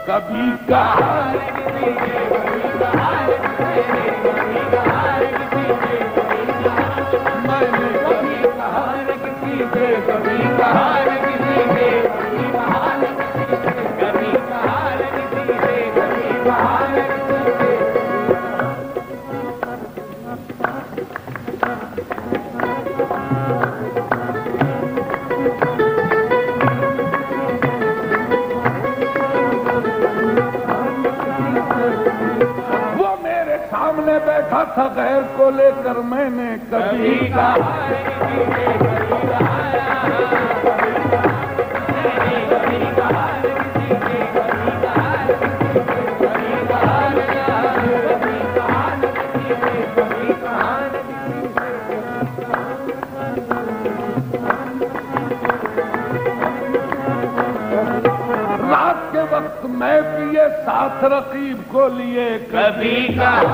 कभी कहा मैंने कभी कहा किसी से, कभी कहा किसी से, कभी कहा किसी से, कभी कहा बैठा था गैर को लेकर, मैंने कभी कहा रात के वक्त मैं पिए साथ रकीब को लिए, कभी कहा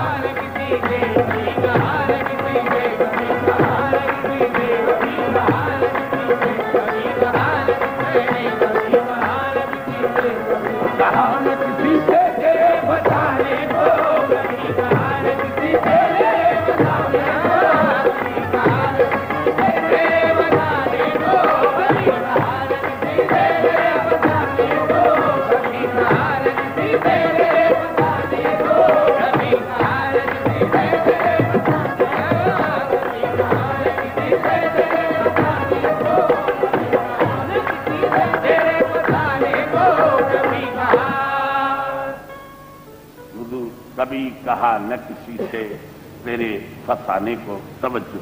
कभी कहा न किसी से तेरे फसाने को तवज्जो,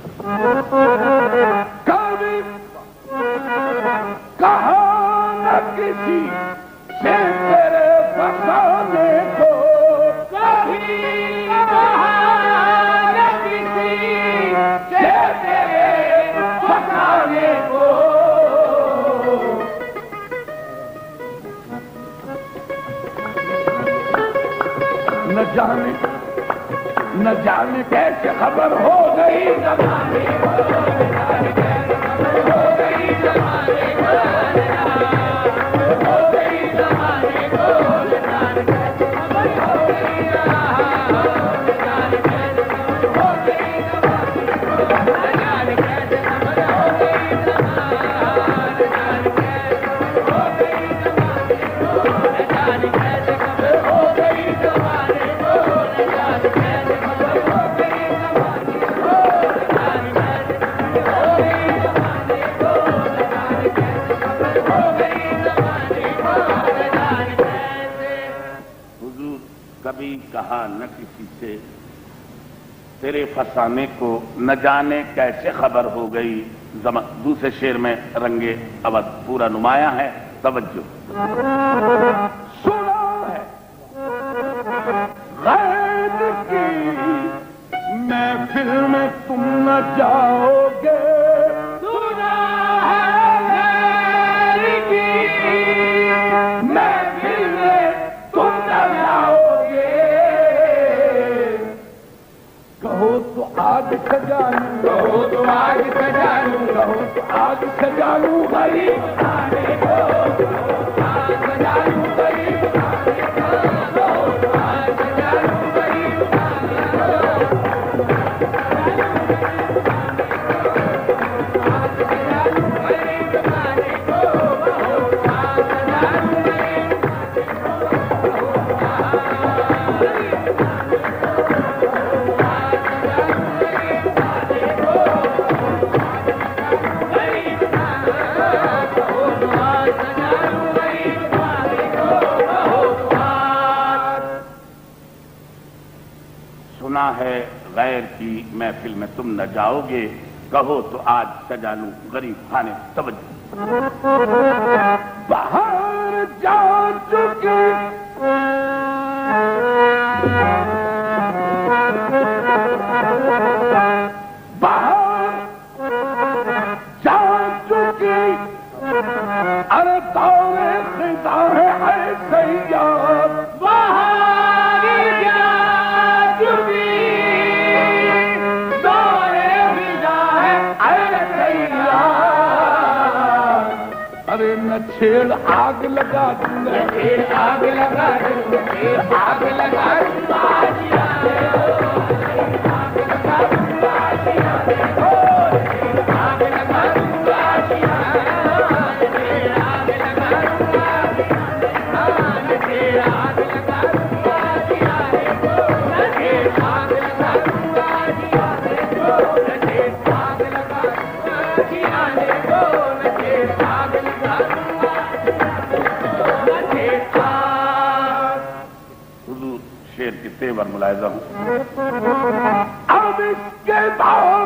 कभी कहा न किसी से तेरे फसाने को, कभी कहा न किसी से तेरे फसाने को, न जाने कैसे खबर हो गई जमाने को, न जाने कैसे खबर हो गई जमाने को, हो गई जमाने को, न जाने कैसे खबर हो गई, न जाने कैसे खबर हो गई जमाने को, न जाने कैसे खबर हो गई जमाने, न जाने कैसे खबर हो गई जमाने को, न जाने कैसे खबर हो गई जमाने। कभी कहा न किसी से तेरे फसाने को, न जाने कैसे खबर हो गई जमा। दूसरे शेर में रंगे अवध पूरा नुमाया है, तवज्जो। सुना है गैर की महफिल में तुम न जाओगे, सुना है गैर की महफिल में तुम न जाओगे, कहो तो आग सजा लूं, कहो तो आग सजा लूं, कहो तो आग सजा लूं गरीब खाने को, आग सजा लूं गरीब खाने को, कहो तो आग सजा लूं गरीब खाने को, आग सजा लूं गरीब खाने को, कहो तो आग सजा लूं गरीब सुना है गैर की महफिल में तुम न जाओगे, कहो तो आज सजा लूं गरीब खाने, तवज्जो। बाहर जा चुके बाहर जा चुके, अरे दौरे खिदा है सैयाद, बाहर जा चुकी दौरे खिदा है सैयाद, अरे न छेड़ आग लगा दूंगा, आग लगा दूंगा, आग लगा दूंगा, आग लगा दूंगा, आग लगा दूंगा, शेर के तेवर मुलायजा हूं। अब इसके बाद,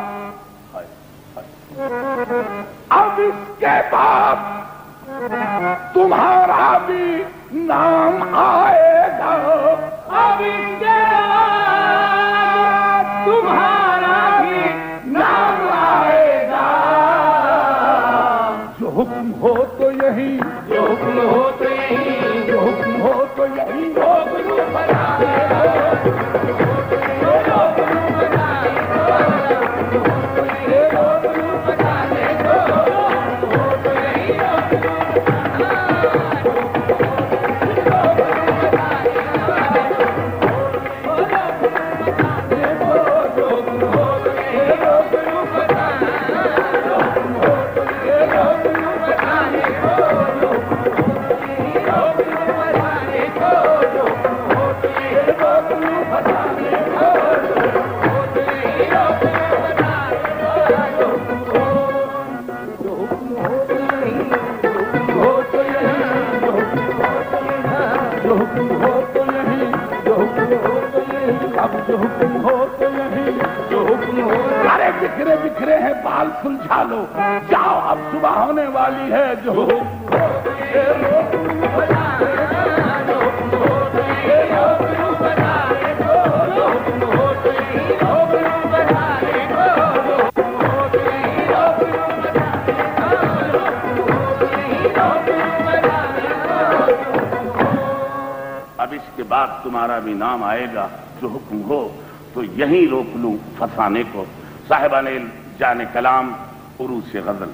अब इसके बाद तुम्हारा भी नाम आएगा, अब इसके बाद तुम्हारा भी नाम आएगा। जो हुक्म हो तो यही, जो हुक्म हो तो यही, जो हुक्म हो तो यही, बिखरे बिखरे हैं बाल सुलझा लो, जाओ अब सुबह होने वाली है। जो अब इसके बाद तुम्हारा भी नाम आएगा। जो हुक्म हो तो यहीं रोक लूं फसाने को। साहिबाने जाने कलाम उरूज से गजल।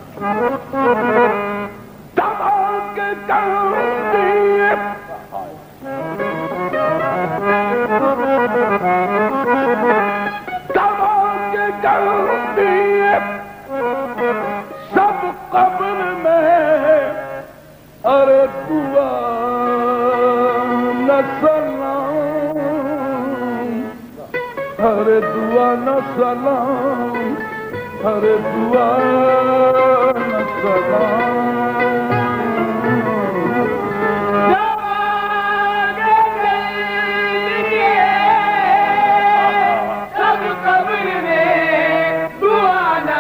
सब कब्र में अरे दुआ न सलाम, अरे दुआ न सलाम, अरे दुआ न सलाम। सब कब्र में दुआ न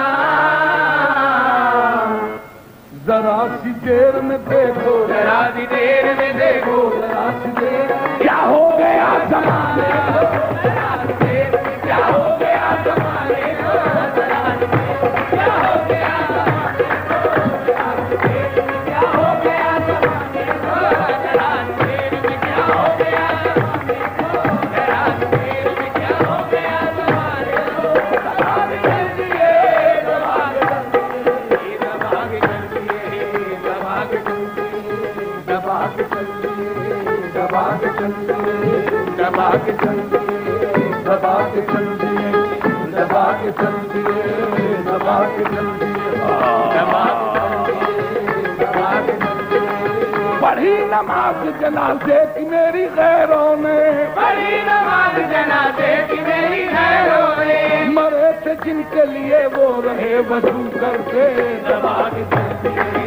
सलाम। जरा सी देर में देखो, जरा सी देर में देखो, जरा सी देर क्या हो गया जमाने को, जरा सी देर में क्या हो गया जमाने को, जरा सी देर में क्या हो गया जमाने को, जरा सी देर में क्या हो गया जमाने को, जरा सी देर में क्या हो गया जमाने को, जरा सी देर में क्या हो गया जमाने को। दबाग चलती है, दबाग चलती है, दबाग चलती है, दबाग चलती है, दबाग चलती है, दबाग चलती है, दबाग चलती है, दबाग चलती है, दबाग चलती है, दबाग चलती है, दबाग चलती है, दबाग चलती है। पढ़ी नमाज जनाजे की मेरी गैरों ने, बड़ी नमाज जनाजे की मेरी खैरों ने, मरे थे जिनके लिए वो रहे वजू करके। दबाग चलती है,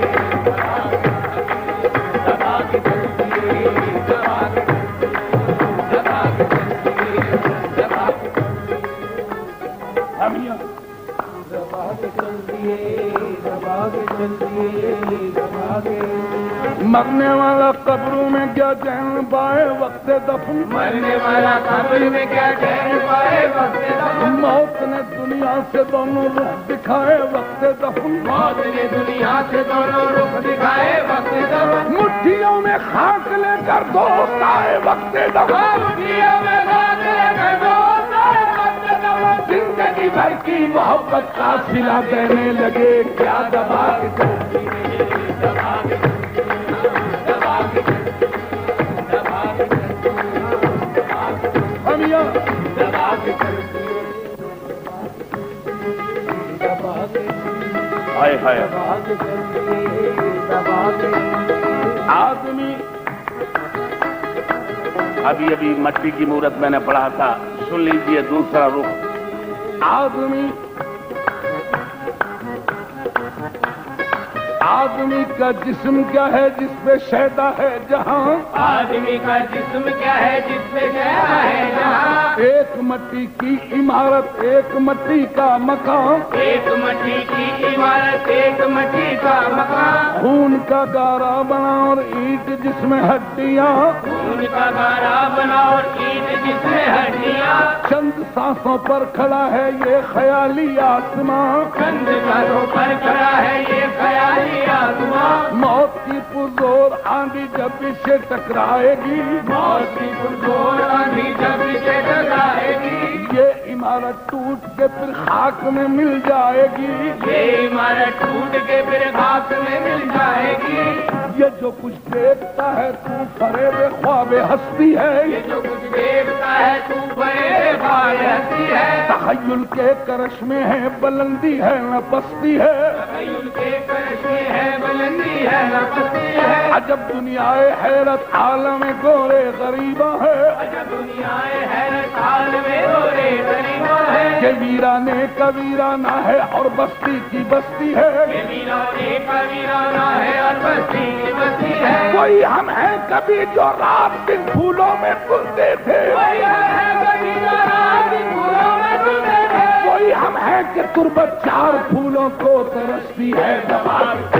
दबाग चलती है, दबाग चलती है, दबाग चलती है, दबाग दबाग चलती है, दबाग चलती है, दबाग। मरने वाला कब्रों में क्या चैन पाए वक्त दफन, मरने वाला कब्र में क्या चैन पाए वक्त दफन, मौत ने दुनिया से दोनों रुख दिखाए वक्त दफन, मौत ने दुनिया से दोनों रुख दिखाए वक्त दफन, मुट्ठियों में खाक लेकर दोस्त आए वक्त दफन, मुट्ठियों में खाक लेकर दोस्त आए वक्त दफन, जिंदगी भर की मोहब्बत का सिला देने लगे। क्या दबाग चलती है, हाय हाय। दबा के चलिए, दबा के आदमी अभी अभी मट्टी की मूरत मैंने पढ़ा था, सुन लीजिए दूसरा रुख। आदमी का जिस्म क्या है जिसपे शैदा है जहां? आदमी का जिस्म क्या है जिसपे शैदा है जहां? एक मट्टी की इमारत, एक मट्टी का मकान, एक मट्टी की इमारत, एक मट्टी का मकान। खून का गारा बना और ईंट जिसमें हड्डियां, खून का गारा बना और ईंट जिसमें हड्डियां। चंद सांसों पर खड़ा है ये ख्याली आसमां, चंद घरों पर खड़ा है ये ख्याली आसमां। मौत की पुरजोर आंधी जब इसे टकराएगी, मौत की पुरजोर आंधी जब इसे टकराएगी। ये इमारत टूट के फिर खाक में मिल जाएगी। ये इमारत टूट के फिर खाक में मिल जाएगी। ये जो कुछ देखता है तू फरेबे ख्वाबे हस्ती है, ये जो कुछ देखता है तू बड़े ख्वाब हस्ती है। तखय्युल के करश में है बुलंदी है न पस्ती है, तखय्युल के करश में है बुलंदी है न पस्ती है। अजब दुनियाए हैरत आलम गोरे गरीबा है, अजब दुनियाए हैरत हाल में गोरे गरीबा है। ये वीराने कबीराना है और बस्ती की बस्ती है। ये वीराने का वीराना है और बस्ती की बस्ती है। कोई हम हैं कभी जो रात दिन फूलों में तुलते थे, कोई है कभी जो रात दिन फूलों में तुलते थे। कोई हम हैं कि तुरबत चार फूलों को तरसती है। दबा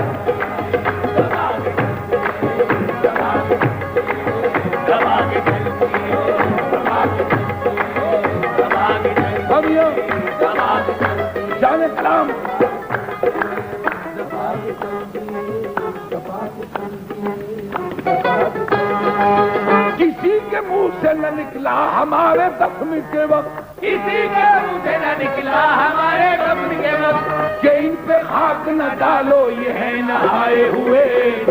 जाने कलाम किसी के मुंह से न निकला हमारे दफन के वक्त, किसी के मुंह से न निकला हमारे दफन के वक्त। कि इन पे खाक न डालो ये है नहाए हुए।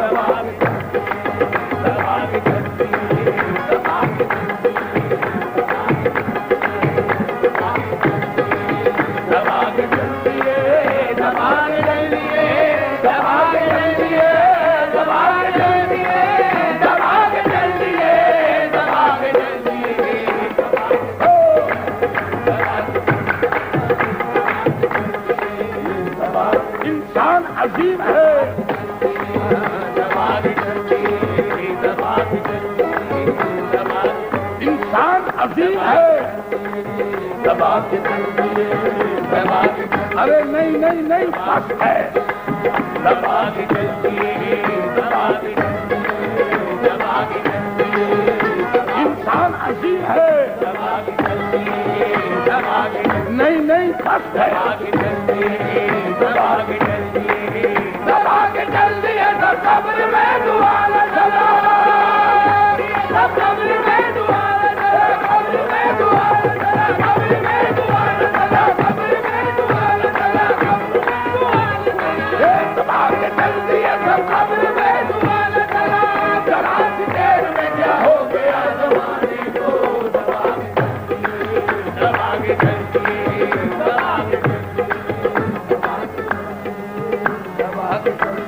इंसान अजीम है, इंसान अजीम है। अरे नहीं नहीं नहीं, बस है। इंसान अजीम है, नहीं नहीं, बस है। दबा के चल दिए तो कब्र में दुआ न चला, कब्र में दुआ न चला, कब्र में दुआ न चला, कब्र में दुआ न चला, कब्र में दुआ न चला, कब्र में दुआ न चला। दबा के चल दिए तो कब्र में दुआ न चला, जरा सी देर में क्या हो गया जमाने को। दबा के चल दिए, दबा के चल दिए, दबा के